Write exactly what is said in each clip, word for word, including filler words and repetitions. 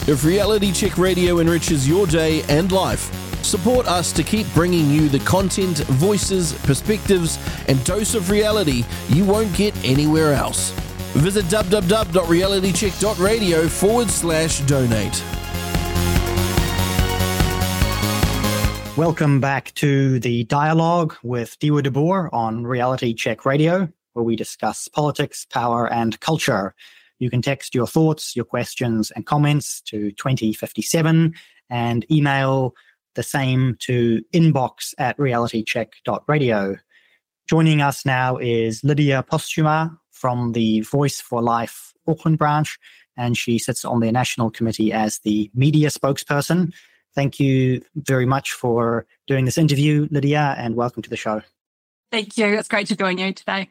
If Reality Check Radio enriches your day and life, support us to keep bringing you the content, voices, perspectives, and dose of reality you won't get anywhere else. Visit www.realitycheck.radio forward slash donate. Welcome back to the dialogue with Diwa de Boer on Reality Check Radio, where we discuss politics, power, and culture. You can text your thoughts, your questions, and comments to twenty fifty-seven and email the same to inbox at realitycheck.radio. Joining us now is Lydia Postuma from the Voice for Life Auckland branch, and she sits on the National Committee as the media spokesperson. Thank you very much for doing this interview, Lydia, and welcome to the show. Thank you. It's great to join you today.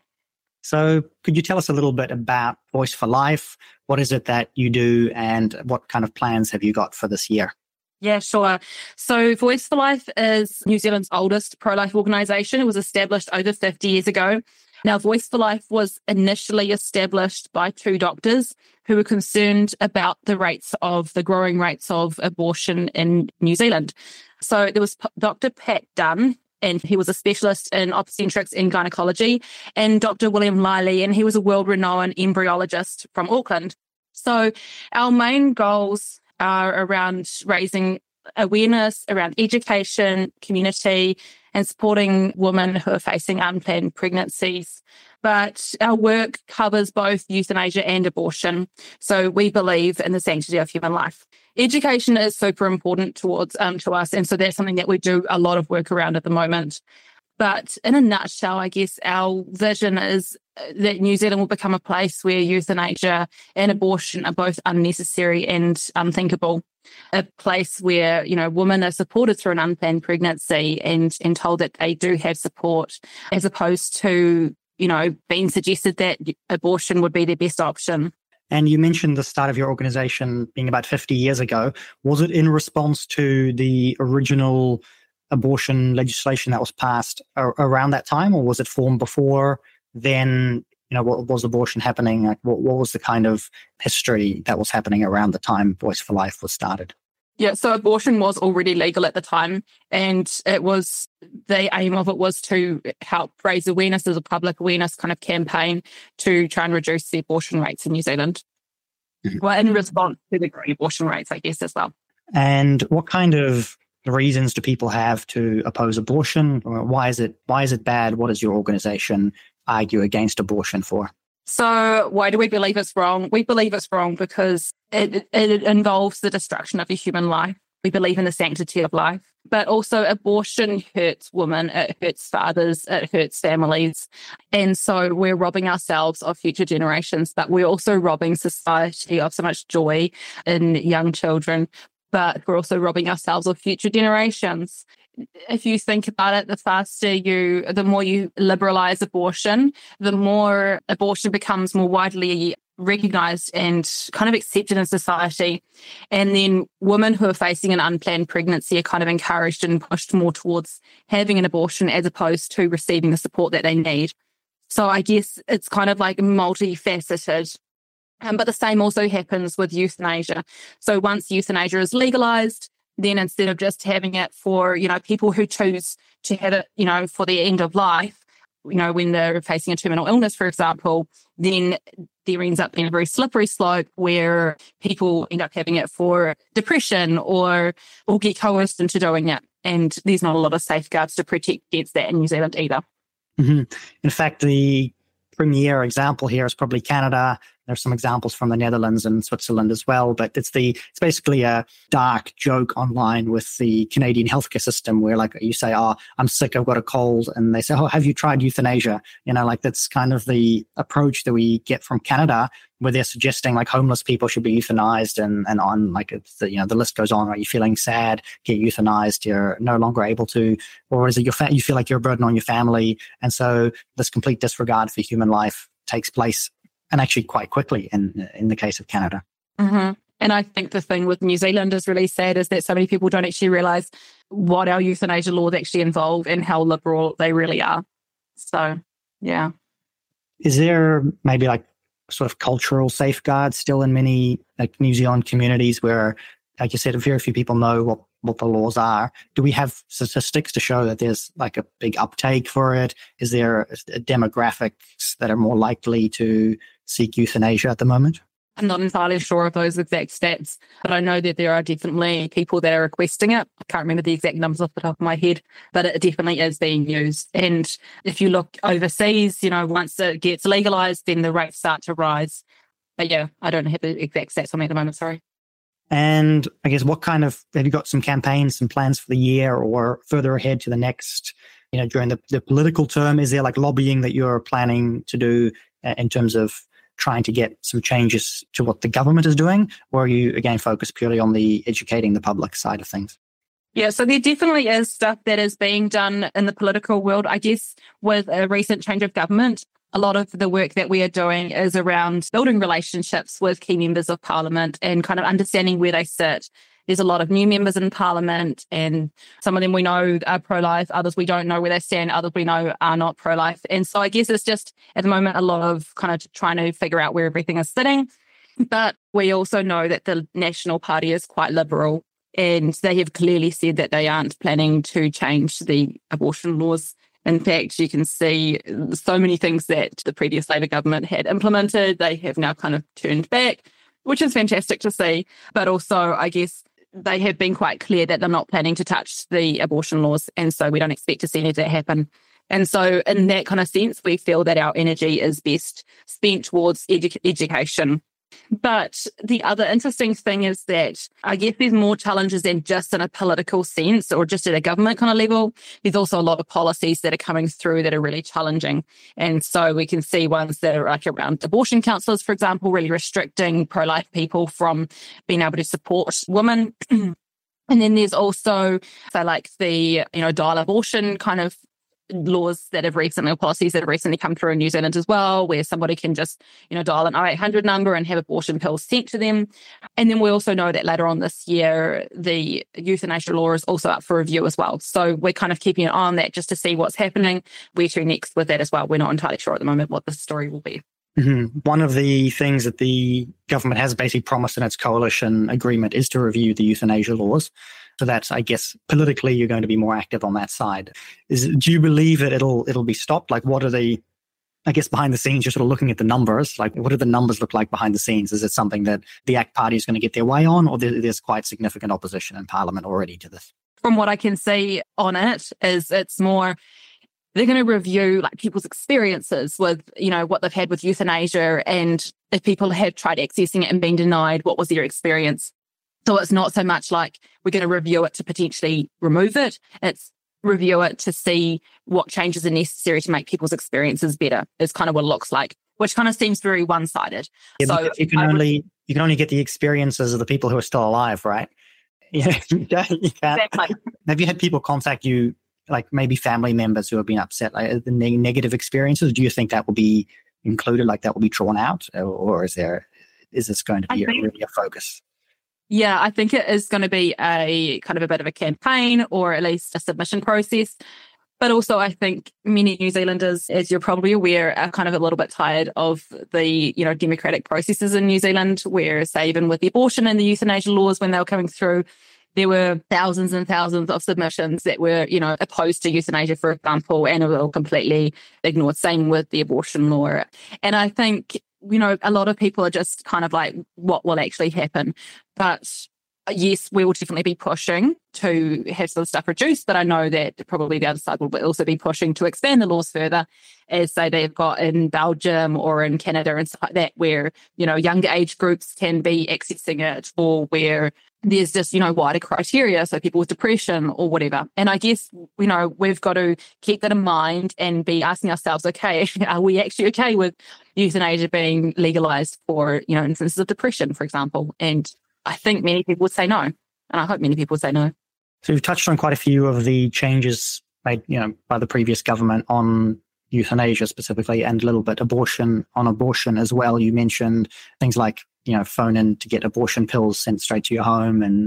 So could you tell us a little bit about Voice for Life? What is it that you do and what kind of plans have you got for this year? Yeah, sure. So Voice for Life is New Zealand's oldest pro-life organisation. It was established over fifty years ago. Now, Voice for Life was initially established by two doctors who were concerned about the rates of the growing rates of abortion in New Zealand. So there was Doctor Pat Dunn, and he was a specialist in obstetrics and gynecology, and Doctor William Liley, and he was a world-renowned embryologist from Auckland. So our main goals are around raising awareness around education, community, and supporting women who are facing unplanned pregnancies. But our work covers both euthanasia and abortion. So we believe in the sanctity of human life. Education is super important towards um, to us, and so that's something that we do a lot of work around at the moment. But in a nutshell, I guess our vision is that New Zealand will become a place where euthanasia and abortion are both unnecessary and unthinkable. A place where, you know, women are supported through an unplanned pregnancy and, and told that they do have support, as opposed to, you know, being suggested that abortion would be their best option. And you mentioned the start of your organization being about fifty years ago. Was it in response to the original abortion legislation that was passed ar- around that time, or was it formed before then? You know, what was abortion happening? Like, what, what was the kind of history that was happening around the time Voice for Life was started? Yeah, so abortion was already legal at the time, and it was, the aim of it was to help raise awareness as a public awareness kind of campaign to try and reduce the abortion rates in New Zealand. Mm-hmm. Well, in response to the growing abortion rates, I guess, as well. And what kind of reasons do people have to oppose abortion? Why is it, why is it bad? What does your organization argue against abortion for? So why do we believe it's wrong? We believe it's wrong because it, it involves the destruction of a human life. We believe in the sanctity of life. But also abortion hurts women, it hurts fathers, it hurts families. And so we're robbing ourselves of future generations, but we're also robbing society of so much joy in young children, but we're also robbing ourselves of future generations. If you think about it, the faster you, the more you liberalize abortion, the more abortion becomes more widely recognized and kind of accepted in society. And then women who are facing an unplanned pregnancy are kind of encouraged and pushed more towards having an abortion as opposed to receiving the support that they need. So I guess it's kind of like multifaceted. Um, but the same also happens with euthanasia. So once euthanasia is legalized, then instead of just having it for, you know, people who choose to have it, you know, for the end of life, you know, when they're facing a terminal illness, for example, then there ends up being a very slippery slope where people end up having it for depression or, or get coerced into doing it. And there's not a lot of safeguards to protect against that in New Zealand either. Mm-hmm. In fact, the premier example here is probably Canada. There's some examples from the Netherlands and Switzerland as well, but it's the it's basically a dark joke online with the Canadian healthcare system where, like, you say, oh, I'm sick, I've got a cold, and they say, oh, have you tried euthanasia? You know, like, that's kind of the approach that we get from Canada, where they're suggesting like homeless people should be euthanized, and and on like it's the, you know, the list goes on. Are you feeling sad? Get euthanized. You're no longer able to, or is it your fa- you feel like you're a burden on your family? And so this complete disregard for human life takes place, and actually quite quickly in in the case of Canada. Mm-hmm. And I think the thing with New Zealand is really sad is that so many people don't actually realise what our euthanasia laws actually involve and how liberal they really are. So, yeah. Is there maybe like sort of cultural safeguards still in many like New Zealand communities where, like you said, very few people know what, what the laws are. Do we have statistics to show that there's like a big uptake for it? Is there demographics that are more likely to seek euthanasia at the moment? I'm not entirely sure of those exact stats, but I know that there are definitely people that are requesting it. I can't remember the exact numbers off the top of my head, but it definitely is being used. And if you look overseas, you know, once it gets legalized, then the rates start to rise. But yeah, I don't have the exact stats on me at the moment, sorry. And I guess what kind of, have you got some campaigns, some plans for the year or further ahead to the next, you know, during the, the political term? Is there like lobbying that you're planning to do uh, in terms of trying to get some changes to what the government is doing? Or are you, again, focused purely on the educating the public side of things? Yeah, so there definitely is stuff that is being done in the political world. I guess with a recent change of government, a lot of the work that we are doing is around building relationships with key members of parliament and kind of understanding where they sit. There's a lot of new members in parliament, and some of them we know are pro-life, others we don't know where they stand, others we know are not pro-life. And so I guess it's just at the moment a lot of kind of trying to figure out where everything is sitting. But we also know that the National Party is quite liberal, and they have clearly said that they aren't planning to change the abortion laws. In fact, you can see so many things that the previous Labour government had implemented, they have now kind of turned back, which is fantastic to see. But also, I guess, they have been quite clear that they're not planning to touch the abortion laws. And so we don't expect to see any of that happen. And so in that kind of sense, we feel that our energy is best spent towards edu- education. But the other interesting thing is that I guess there's more challenges than just in a political sense or just at a government kind of level. There's also a lot of policies that are coming through that are really challenging. And so we can see ones that are like around abortion counsellors, for example, really restricting pro-life people from being able to support women. And then there's also, so like the, you know, dial abortion kind of laws that have recently, or policies that have recently come through in New Zealand as well, where somebody can just, you know, dial an oh eight hundred number and have abortion pills sent to them. And then we also know that later on this year, the euthanasia law is also up for review as well. So we're kind of keeping an eye on that just to see what's happening. Where to next with that as well. We're not entirely sure at the moment what the story will be. Mm-hmm. One of the things that the government has basically promised in its coalition agreement is to review the euthanasia laws. So that's, I guess, politically, you're going to be more active on that side. Is, do you believe that it'll it'll be stopped? Like, what are the, I guess, behind the scenes, you're sort of looking at the numbers. Like, what do the numbers look like behind the scenes? Is it something that the A C T Party is going to get their way on, or there, there's quite significant opposition in Parliament already to this? From what I can see on it, is it's more, they're going to review like people's experiences with, you know, what they've had with euthanasia, and if people have tried accessing it and been denied, what was their experience? So it's not so much like we're going to review it to potentially remove it. It's review it to see what changes are necessary to make people's experiences better. Is kind of what it looks like, which kind of seems very one-sided. Yeah, so you can I only would, you can only get the experiences of the people who are still alive, right? Yeah, you can't. You can't. Exactly. Have you had people contact you, like maybe family members who have been upset, like the ne- negative experiences? Do you think that will be included, like that will be drawn out, or, or is there is this going to be a, think, really a focus? Yeah, I think it is going to be a kind of a bit of a campaign, or at least a submission process. But also, I think many New Zealanders, as you're probably aware, are kind of a little bit tired of the, you know, democratic processes in New Zealand, where, say, even with the abortion and the euthanasia laws, when they were coming through, there were thousands and thousands of submissions that were, you know, opposed to euthanasia, for example, and were completely ignored. Same with the abortion law. And I think, you know, a lot of people are just kind of like, what will actually happen? But yes, we will definitely be pushing to have some stuff reduced, but I know that probably the other side will also be pushing to expand the laws further, as say they've got in Belgium or in Canada and stuff like that, where, you know, younger age groups can be accessing it, or where there's just, you know, wider criteria, so people with depression or whatever. And I guess, you know, we've got to keep that in mind and be asking ourselves, okay, are we actually okay with euthanasia being legalized for, you know, instances of depression, for example? And I think many people would say no. And I hope many people would say no. So you've touched on quite a few of the changes made, you know, by the previous government on euthanasia specifically, and a little bit abortion on abortion as well. You mentioned things like, you know, phone in to get abortion pills sent straight to your home, and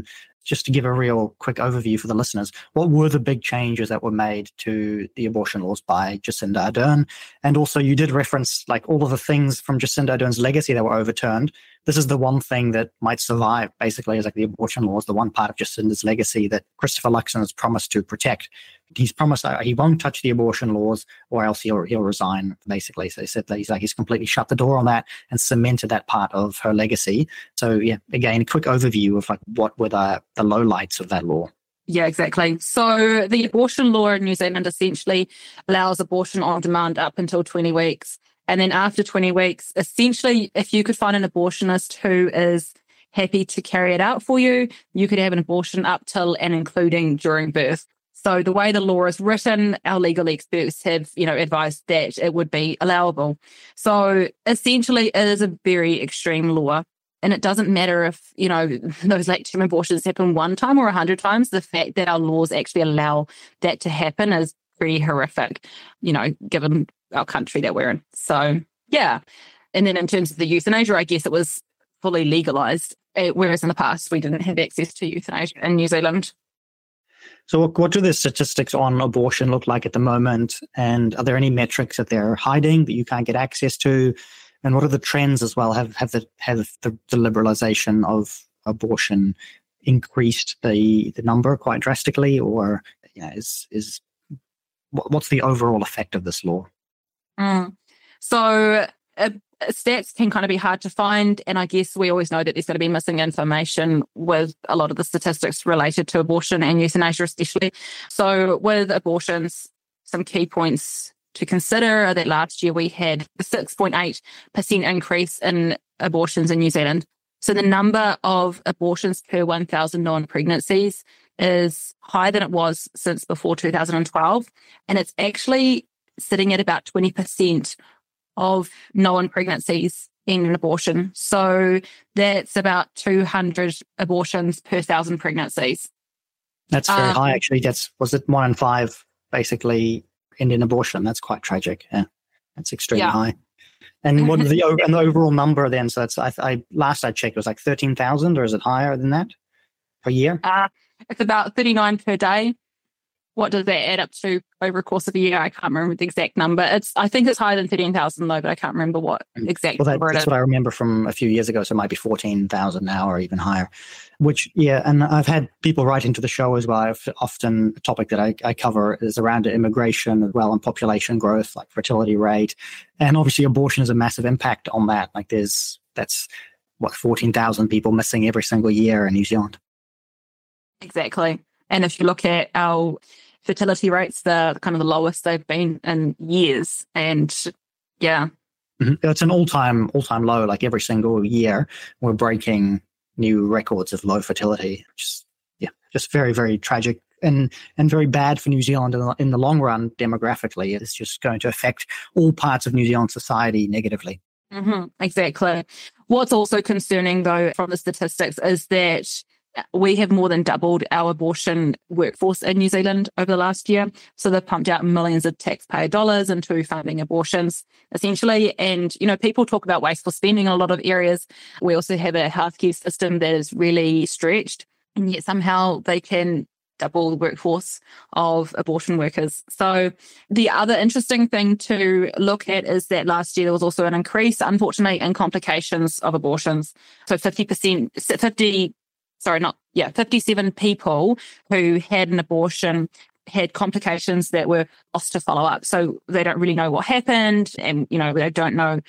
just to give a real quick overview for the listeners, what were the big changes that were made to the abortion laws by Jacinda Ardern? And also you did reference like all of the things from Jacinda Ardern's legacy that were overturned. This is the one thing that might survive, basically, is like the abortion laws, the one part of Jacinda's legacy that Christopher Luxon has promised to protect. He's promised uh, he won't touch the abortion laws or else he'll, he'll resign, basically. So he said that he's like, he's completely shut the door on that and cemented that part of her legacy. So yeah, again, a quick overview of like what were the, the lowlights of that law. Yeah, exactly. So the abortion law in New Zealand essentially allows abortion on demand up until twenty weeks. And then after twenty weeks, essentially, if you could find an abortionist who is happy to carry it out for you, you could have an abortion up till and including during birth. So the way the law is written, our legal experts have, you know, advised that it would be allowable. So essentially, it is a very extreme law. And it doesn't matter if, you know, those late-term abortions happen one time or a hundred times. The fact that our laws actually allow that to happen is pretty horrific, you know, given our country that we're in. So, yeah. And then in terms of the euthanasia, I guess it was fully legalised, whereas in the past we didn't have access to euthanasia in New Zealand. So what do the statistics on abortion look like at the moment? And are there any metrics that they're hiding that you can't get access to? And what are the trends as well? Have have the have the, the liberalization of abortion increased the, the number quite drastically, or you know, is is what's the overall effect of this law? Mm. So uh, stats can kind of be hard to find, and I guess we always know that there's going to be missing information with a lot of the statistics related to abortion and euthanasia especially. So with abortions, some key points to consider are that last year we had a six point eight percent increase in abortions in New Zealand. So the number of abortions per one thousand known pregnancies is higher than it was since before two thousand twelve, and it's actually sitting at about twenty percent of known pregnancies in an abortion. So that's about two hundred abortions per thousand pregnancies. That's very um, high, actually. That's was it one in five basically end in abortion? That's quite tragic. Yeah, that's extremely yeah. high. And what are the and the overall number then? So that's I, I last I checked it was like thirteen thousand, or is it higher than that per year? Uh, it's about thirty-nine per day. What does that add up to over a course of a year? I can't remember the exact number. It's I think it's higher than thirteen thousand though, but I can't remember what exact well, that, number it that's is. What I remember from a few years ago, so it might be fourteen thousand now or even higher. Which, yeah, and I've had people write into the show as well. I've, often a topic that I, I cover is around immigration as well and population growth, like fertility rate. And obviously abortion has a massive impact on that. Like there's, that's what, fourteen thousand people missing every single year in New Zealand. Exactly. And if you look at our fertility rates, they're kind of the lowest they've been in years. And yeah. Mm-hmm. It's an all-time, all-time low. Like every single year, we're breaking new records of low fertility. Just, yeah, just very, very tragic and, and very bad for New Zealand in the, in the long run demographically. It's just going to affect all parts of New Zealand society negatively. Mm-hmm. Exactly. What's also concerning, though, from the statistics is that we have more than doubled our abortion workforce in New Zealand over the last year. So they've pumped out millions of taxpayer dollars into funding abortions, essentially. And, you know, people talk about wasteful spending in a lot of areas. We also have a healthcare system that is really stretched, and yet somehow they can double the workforce of abortion workers. So the other interesting thing to look at is that last year there was also an increase, unfortunately, in complications of abortions. So fifty percent, fifty Sorry, not, yeah, fifty-seven people who had an abortion had complications that were lost to follow up. So they don't really know what happened, and, you know, they don't know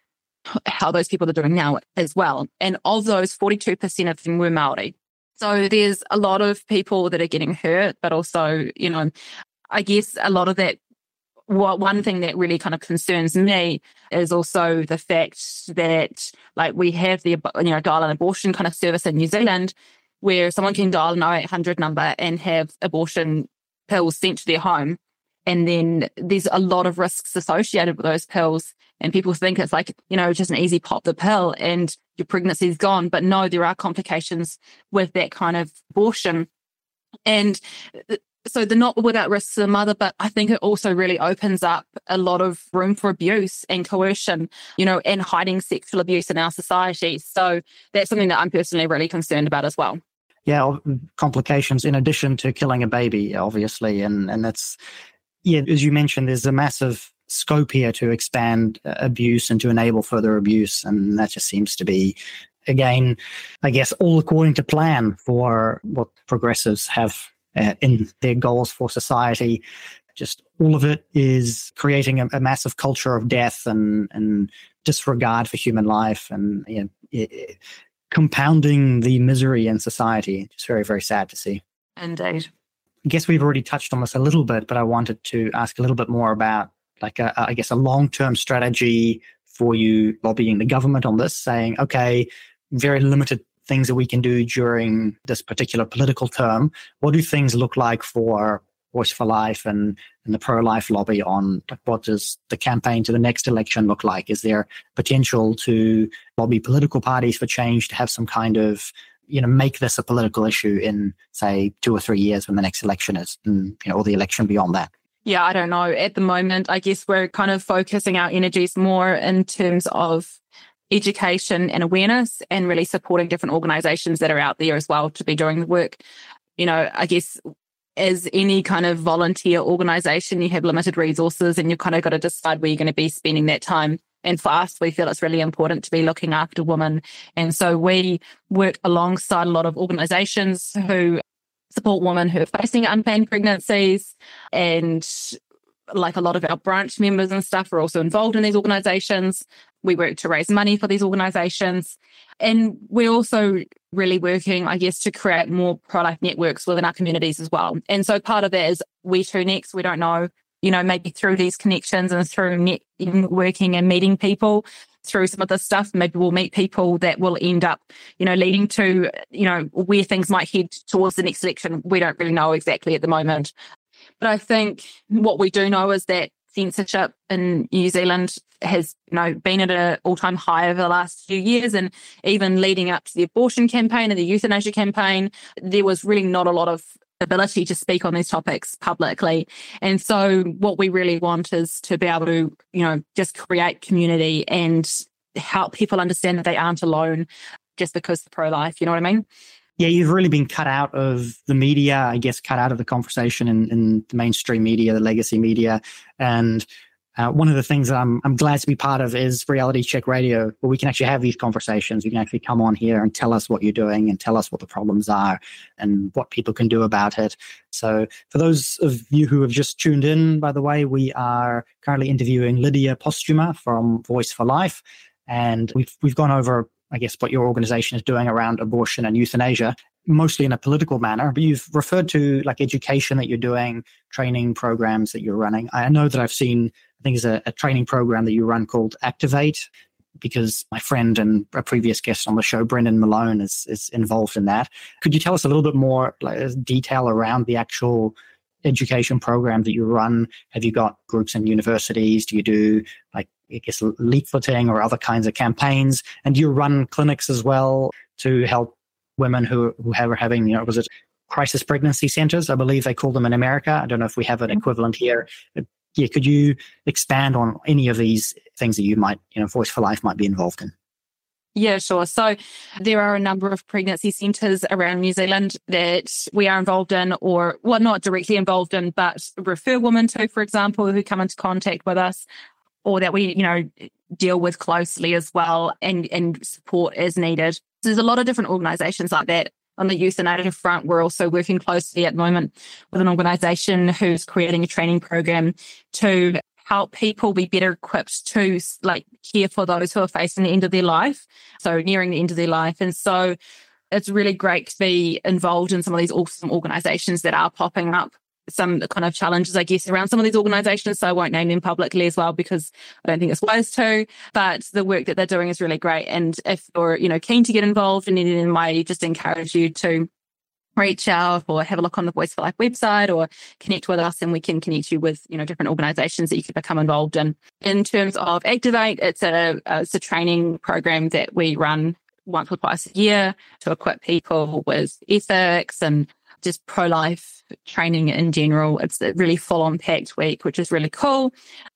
how those people are doing now as well. And of those, forty-two percent of them were Māori. So there's a lot of people that are getting hurt, but also, you know, I guess a lot of that, what one thing that really kind of concerns me is also the fact that, like, we have the, you know, dial an abortion kind of service in New Zealand where someone can dial an oh eight hundred number and have abortion pills sent to their home. And then there's a lot of risks associated with those pills. And people think it's like, you know, just an easy pop the pill and your pregnancy is gone. But no, there are complications with that kind of abortion. And so they're not without risks to the mother, but I think it also really opens up a lot of room for abuse and coercion, you know, and hiding sexual abuse in our society. So that's something that I'm personally really concerned about as well. yeah, complications in addition to killing a baby, obviously. And, and that's, yeah, as you mentioned, there's a massive scope here to expand abuse and to enable further abuse. And that just seems to be, again, I guess, all according to plan for what progressives have uh, in their goals for society. Just all of it is creating a, a massive culture of death and, and disregard for human life, and you know, it, it, compounding the misery in society. It's very, very sad to see. Indeed. I guess we've already touched on this a little bit, but I wanted to ask a little bit more about, like, a, I guess, a long-term strategy for you lobbying the government on this, saying, okay, very limited things that we can do during this particular political term. What do things look like for Voice for Life and, and the pro-life lobby on, like, what does the campaign to the next election look like? Is there potential to lobby political parties for change, to have some kind of, you know, make this a political issue in, say, two or three years when the next election is, and, you know, or the election beyond that? Yeah, I don't know. At the moment, I guess we're kind of focusing our energies more in terms of education and awareness, and really supporting different organizations that are out there as well to be doing the work. You know, I guess as any kind of volunteer organization, you have limited resources and you've kind of got to decide where you're going to be spending that time. And for us, we feel it's really important to be looking after women. And so we work alongside a lot of organizations who support women who are facing unplanned pregnancies, and like a lot of our branch members and stuff are also involved in these organizations. We work to raise money for these organizations. And we're also really working, I guess, to create more pro-life networks within our communities as well. And so part of that is Where to next. We don't know, you know, maybe through these connections and through networking and meeting people through some of this stuff, maybe we'll meet people that will end up, you know, leading to, you know, where things might head towards the next election. We don't really know exactly at the moment. But I think what we do know is that censorship in New Zealand has, you know, been at an all-time high over the last few years, and even leading up to the abortion campaign and the euthanasia campaign, there was really not a lot of ability to speak on these topics publicly. And so what we really want is to be able to, you know, just create community and help people understand that they aren't alone just because they're pro-life, you know what I mean? Yeah, you've really been cut out of the media, I guess, cut out of the conversation in, in the mainstream media, the legacy media. And uh, one of the things that I'm I'm glad to be part of is Reality Check Radio, where we can actually have these conversations. You can actually come on here and tell us what you're doing and tell us what the problems are and what people can do about it. So for those of you who have just tuned in, by the way, we are currently interviewing Lydia Postuma from Voice for Life. And we've we've gone over, I guess, what your organization is doing around abortion and euthanasia, mostly in a political manner. But you've referred to, like, education that you're doing, training programs that you're running. I know that I've seen, I think there's a, a training program that you run called Activate, because my friend and a previous guest on the show, Brendan Malone, is is involved in that. Could you tell us a little bit more, like, detail around the actual education program that you run? Have you got groups in universities? Do you do, like, I guess, leafleting or other kinds of campaigns? And do you run clinics as well to help women who, who have, are having, you know, was it crisis pregnancy centers? I believe they call them in America. I don't know if we have an equivalent here. But yeah, could you expand on any of these things that you might, you know, Voice for Life might be involved in? Yeah, sure. So there are a number of pregnancy centres around New Zealand that we are involved in, or, well, not directly involved in, but refer women to, for example, who come into contact with us, or that we, you know, deal with closely as well, and, and support as needed. So there's a lot of different organisations like that. On the euthanasia front, we're also working closely at the moment with an organisation who's creating a training program to help people be better equipped to, like, care for those who are facing the end of their life, so nearing the end of their life. And so it's really great to be involved in some of these awesome organisations that are popping up. Some kind of challenges, I guess, around some of these organisations, so I won't name them publicly as well because I don't think it's wise to, but the work that they're doing is really great. And if you're, you know, keen to get involved in any of them, I just encourage you to reach out or have a look on the Voice for Life website, or connect with us, and we can connect you with, you know, different organisations that you can become involved in. In terms of Activate, it's a, it's a training program that we run once or twice a year to equip people with ethics and just pro-life training in general. It's a really full-on packed week, which is really cool.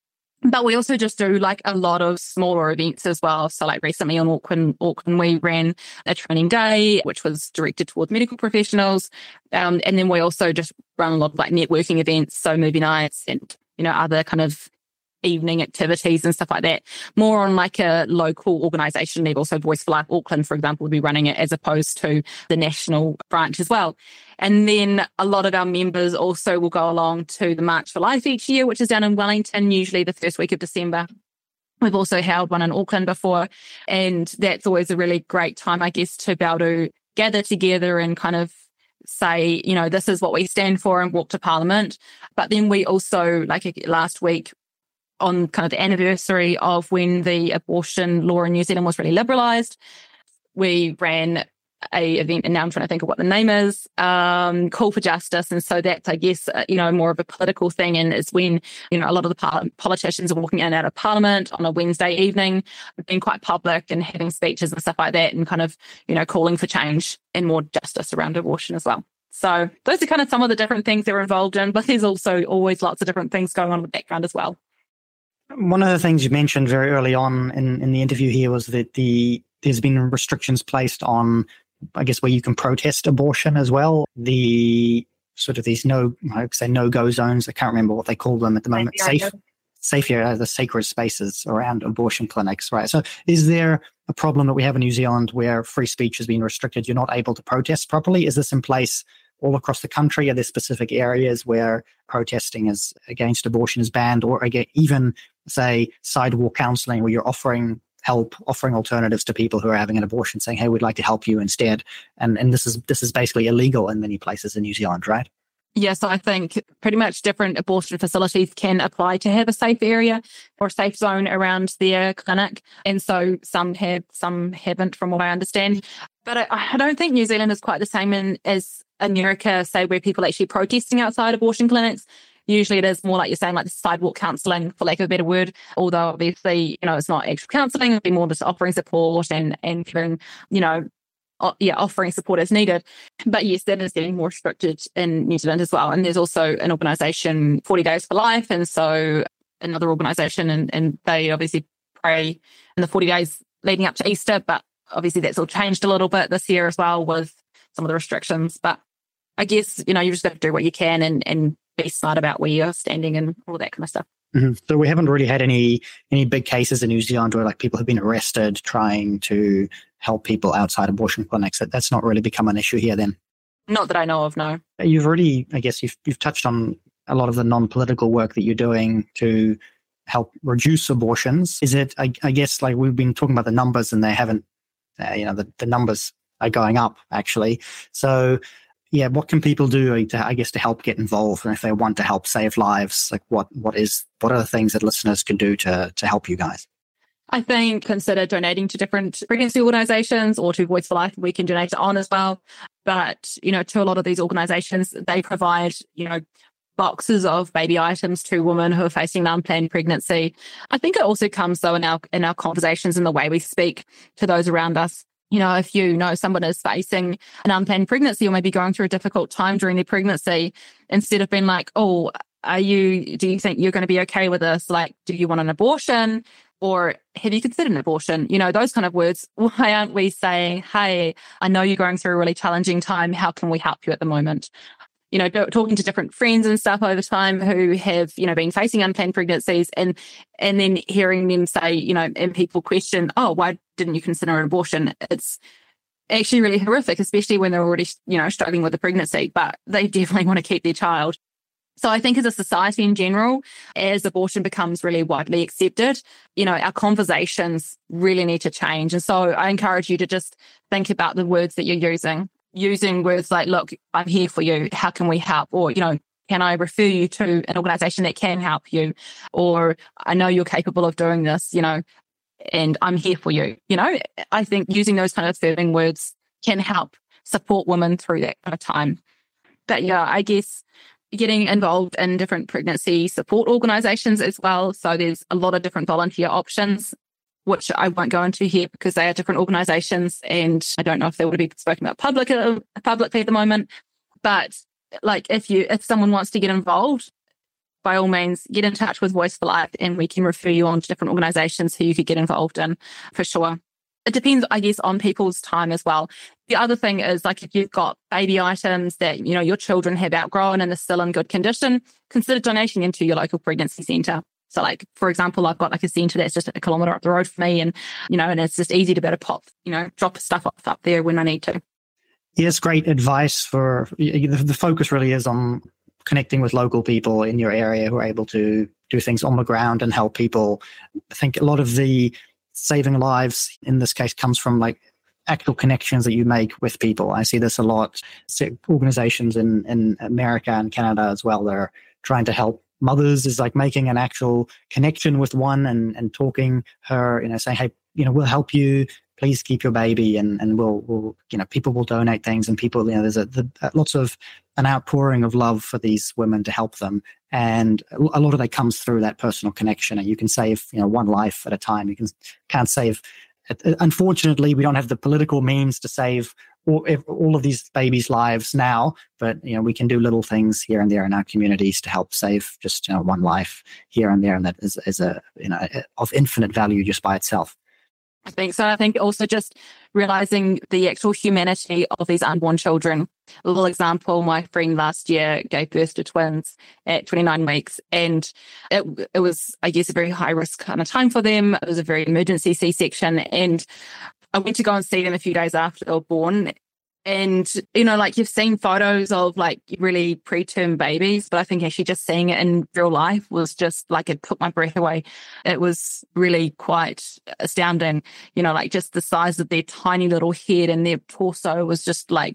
But we also just do like a lot of smaller events as well. So like recently in Auckland, Auckland, we ran a training day, which was directed towards medical professionals. Um, and then we also just run a lot of like networking events, so movie nights and, you know, other kind of evening activities and stuff like that, more on like a local organisation level. So Voice for Life Auckland, for example, would be running it as opposed to the national branch as well. And then a lot of our members also will go along to the March for Life each year, which is down in Wellington, usually the first week of December. We've also held one in Auckland before, and that's always a really great time, I guess, to be able to gather together and kind of say, you know, this is what we stand for and walk to Parliament. But then we also, like last week, on kind of the anniversary of when the abortion law in New Zealand was really liberalised, we ran a event, and now I'm trying to think of what the name is, um, Call for Justice. And so that's, I guess, uh, you know, more of a political thing. And it's when, you know, a lot of the par- politicians are walking in and out of Parliament on a Wednesday evening, being quite public and having speeches and stuff like that, and kind of, you know, calling for change and more justice around abortion as well. So those are kind of some of the different things they're involved in, but there's also always lots of different things going on in the background as well. One of the things you mentioned very early on in, in the interview here was that the there's been restrictions placed on, I guess, where you can protest abortion as well. The sort of these no, I would say no-go zones. I can't remember what they call them at the moment. Safe, safe area, the sacred spaces around abortion clinics, right? So is there a problem that we have in New Zealand where free speech has been restricted? You're not able to protest properly? Is this in place all across the country? Are there specific areas where protesting is against abortion is banned, or again, even say sidewalk counselling, where you're offering help, offering alternatives to people who are having an abortion, saying, "Hey, we'd like to help you instead." And and this is this is basically illegal in many places in New Zealand, right? Yes, I think pretty much different abortion facilities can apply to have a safe area or safe zone around their clinic. And so some have, some haven't, from what I understand. But I, I don't think New Zealand is quite the same in, as America, say, where people are actually protesting outside abortion clinics. Usually it is more like you're saying, like the sidewalk counselling, for lack of a better word, although obviously, you know, it's not actual counselling, it'd be more just offering support and, and giving, you know, yeah, offering support as needed. But yes, that is getting more restricted in New Zealand as well. And there's also an organisation, forty days for life, and so another organisation, and, and they obviously pray in the forty days leading up to Easter, but obviously that's all changed a little bit this year as well with some of the restrictions. But I guess, you know, you just got to do what you can and, and be smart about where you're standing and all that kind of stuff. Mm-hmm. So we haven't really had any any big cases in New Zealand where like people have been arrested trying to help people outside abortion clinics. That that's not really become an issue here then. Not that I know of, no. You've already, I guess, you've you've touched on a lot of the non-political work that you're doing to help reduce abortions. Is it? I, I guess like we've been talking about the numbers, and they haven't. Uh, you know, the, the numbers are going up actually. So. Yeah, what can people do to, I guess, to help get involved? And if they want to help save lives, like what, what is, what are the things that listeners can do to, to help you guys? I think consider donating to different pregnancy organisations or to Voice for Life. We can donate to On as well. But, you know, to a lot of these organisations, they provide, you know, boxes of baby items to women who are facing an unplanned pregnancy. I think it also comes, though, in our, in our conversations and the way we speak to those around us. You know, if you know someone is facing an unplanned pregnancy or maybe going through a difficult time during their pregnancy, instead of being like, oh, are you, do you think you're going to be okay with this? Like, do you want an abortion? Or have you considered an abortion? You know, those kind of words. Why aren't we saying, hey, I know you're going through a really challenging time. How can we help you at the moment? You know, talking to different friends and stuff over time who have, you know, been facing unplanned pregnancies, and and then hearing them say, you know, and people question, oh, why didn't you consider an abortion? It's actually really horrific, especially when they're already, you know, struggling with the pregnancy, but they definitely want to keep their child. So I think as a society in general, as abortion becomes really widely accepted, you know, our conversations really need to change. And so I encourage you to just think about the words that you're using. Using words like, look, I'm here for you. How can we help? Or, you know, can I refer you to an organisation that can help you? Or I know you're capable of doing this, you know, and I'm here for you. You know, I think using those kind of affirming words can help support women through that kind of time. But yeah, I guess getting involved in different pregnancy support organisations as well. So there's a lot of different volunteer options, which I won't go into here because they are different organisations, and I don't know if they would be spoken about public, uh, publicly at the moment. But like, if you if someone wants to get involved, by all means, get in touch with Voice for Life and we can refer you on to different organisations who you could get involved in for sure. It depends, I guess, on people's time as well. The other thing is, like, if you've got baby items that, you know, your children have outgrown and are still in good condition, consider donating into your local pregnancy centre. So, like, for example, I've got like a centre that's just a kilometre up the road from me, and, you know, and it's just easy to be able to pop, you know, drop stuff off up there when I need to. Yes, great advice for the, the focus really is on connecting with local people in your area who are able to do things on the ground and help people. I think a lot of the saving lives in this case comes from like actual connections that you make with people. I see this a lot. Organizations in, in America and Canada as well, they're trying to help mothers, is like making an actual connection with one and, and talking her, you know, saying, hey, you know, we'll help you. Please keep your baby, and, and we'll, we'll, you know, people will donate things, and people, you know, there's a, the, lots of an outpouring of love for these women to help them. And a lot of that comes through that personal connection, and you can save, you know, one life at a time. You can, can't save, unfortunately, we don't have the political means to save all, all of these babies' lives now, but, you know, we can do little things here and there in our communities to help save just, you know, one life here and there. And that is, is a, you know, of infinite value just by itself. I think so. I think also just realizing the actual humanity of these unborn children. A little example, my friend last year gave birth to twins at twenty-nine weeks, and it, it was, I guess, a very high risk kind of time for them. It was a very emergency C-section, and I went to go and see them a few days after they were born. And, you know, like, you've seen photos of like really preterm babies, but I think actually just seeing it in real life was just like, it took my breath away. It was really quite astounding, you know, like just the size of their tiny little head, and their torso was just like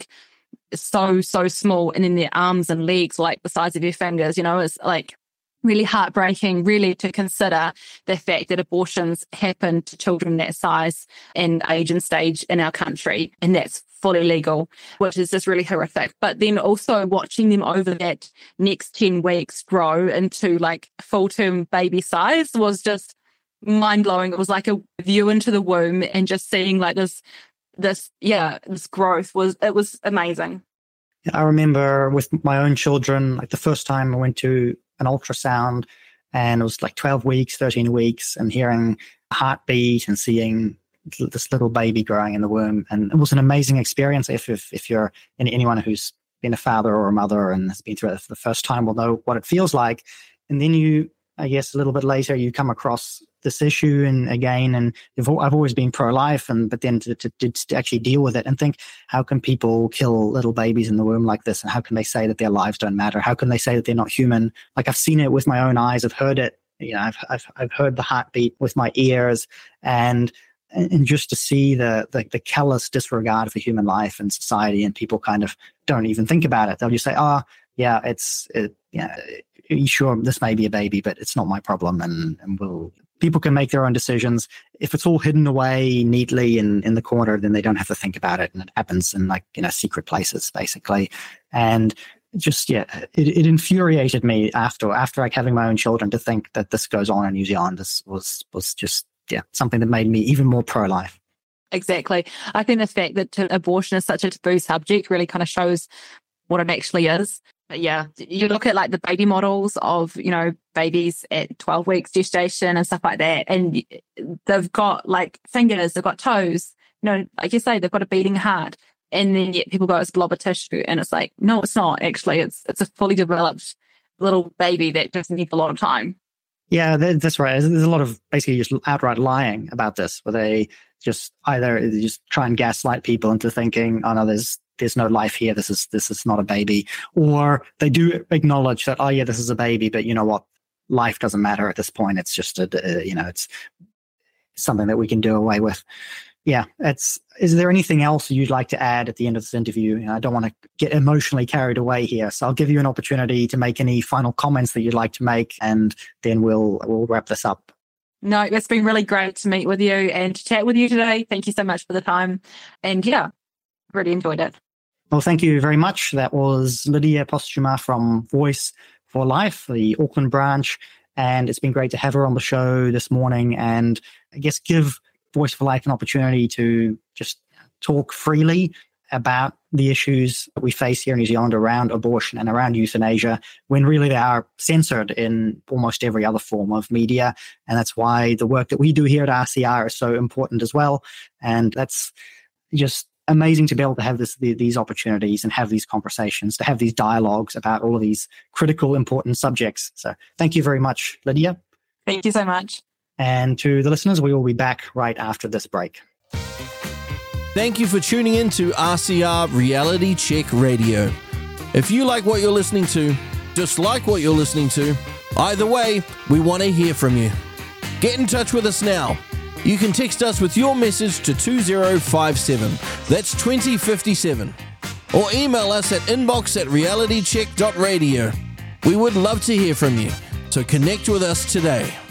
so, so small. And then their arms and legs, like the size of your fingers, you know, it's like really heartbreaking, really, to consider the fact that abortions happen to children that size and age and stage in our country, and that's fully legal, which is just really horrific. But then also watching them over that next ten weeks grow into like full-term baby size was just mind-blowing. It was like a view into the womb, and just seeing like this, this, yeah, this growth was, it was amazing. I remember with my own children, like the first time I went to an ultrasound, and it was like twelve weeks, thirteen weeks, and hearing a heartbeat and seeing this little baby growing in the womb. And it was an amazing experience. If, if, if you're anyone who's been a father or a mother and has been through it for the first time will know what it feels like. And then you, I guess a little bit later, you come across this issue, and again, and I've always been pro-life, and but then to, to, to actually deal with it and think, how can people kill little babies in the womb like this? And how can they say that their lives don't matter? How can they say that they're not human? Like, I've seen it with my own eyes. I've heard it, you know, I've, I've, I've heard the heartbeat with my ears, and and just to see the, the the callous disregard for human life and society, and people kind of don't even think about it. They'll just say, oh, yeah, it's, it, yeah, sure, this may be a baby, but it's not my problem. And, and we'll, people can make their own decisions. If it's all hidden away neatly in, in the corner, then they don't have to think about it. And it happens in, like, you know, secret places, basically. And just, yeah, it, it infuriated me after, after like having my own children, to think that this goes on in New Zealand. This was, was just, yeah, something that made me even more pro-life. Exactly. I think the fact that abortion is such a taboo subject really kind of shows what it actually is. But yeah, you look at like the baby models of, you know, babies at twelve weeks gestation and stuff like that, and they've got like fingers, they've got toes, you know, like you say, they've got a beating heart, and then yet people go, it's a blob of tissue, and it's like, no, it's not actually. It's it's a fully developed little baby that just needs a lot of time. Yeah, that's right. There's a lot of basically just outright lying about this, where they just either just try and gaslight people into thinking, oh no, there's there's no life here. This is this is not a baby, or they do acknowledge that, oh yeah, this is a baby, but you know what, life doesn't matter at this point. It's just a uh, you know, it's something that we can do away with. Yeah, it's. Is there anything else you'd like to add at the end of this interview? You know, I don't want to get emotionally carried away here, so I'll give you an opportunity to make any final comments that you'd like to make, and then we'll we'll wrap this up. No, it's been really great to meet with you and to chat with you today. Thank you so much for the time, and yeah, really enjoyed it. Well, thank you very much. That was Lydia Postuma from Voice for Life, the Auckland branch, and it's been great to have her on the show this morning, and I guess give Voice for Life an opportunity to just talk freely about the issues that we face here in New Zealand around abortion and around euthanasia, when really they are censored in almost every other form of media. And that's why the work that we do here at R C R is so important as well. And that's just amazing to be able to have this, the, these opportunities and have these conversations, to have these dialogues about all of these critical, important subjects. So thank you very much, Lydia. Thank you so much. And to the listeners, we will be back right after this break. Thank you for tuning in to R C R Reality Check Radio. If you like what you're listening to, dislike what you're listening to, either way, we want to hear from you. Get in touch with us now. You can text us with your message to two zero five seven, that's twenty fifty-seven, or email us at inbox at realitycheck dot radio. We would love to hear from you, so connect with us today.